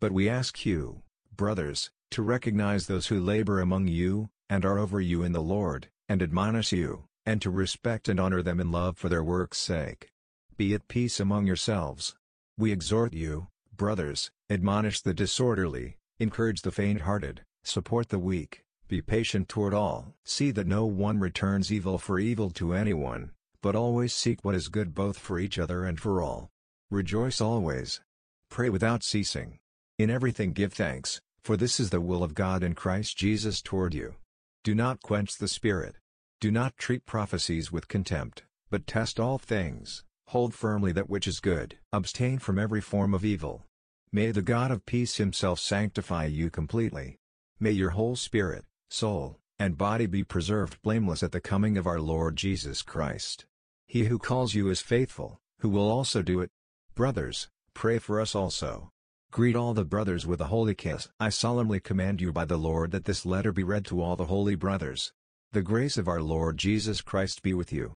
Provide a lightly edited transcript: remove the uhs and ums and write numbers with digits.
But we ask you, brothers, to recognize those who labor among you, and are over you in the Lord, and admonish you, and to respect and honor them in love for their work's sake. Be at peace among yourselves. We exhort you, brothers, admonish the disorderly, encourage the faint-hearted, support the weak, be patient toward all. See that no one returns evil for evil to anyone, but always seek what is good both for each other and for all. Rejoice always. Pray without ceasing. In everything give thanks, for this is the will of God in Christ Jesus toward you. Do not quench the Spirit. Do not treat prophecies with contempt, but test all things, hold firmly that which is good. Abstain from every form of evil. May the God of peace himself sanctify you completely. May your whole spirit, soul, and body be preserved blameless at the coming of our Lord Jesus Christ. He who calls you is faithful, who will also do it. Brothers, pray for us also. Greet all the brothers with a holy kiss. I solemnly command you by the Lord that this letter be read to all the holy brothers. The grace of our Lord Jesus Christ be with you.